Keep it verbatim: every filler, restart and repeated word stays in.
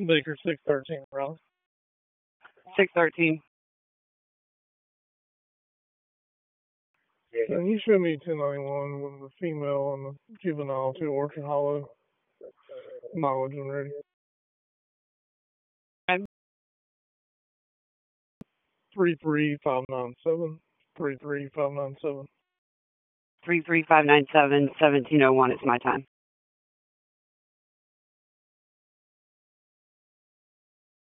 Baker six thirteen, Raleigh. six thirteen. Can you show me ten ninety-one with the female and the juvenile to Orchard Hollow? Mileage and ready. Okay. three three five nine seven. three three five nine seven. three three five nine seven, seventeen oh one is my time.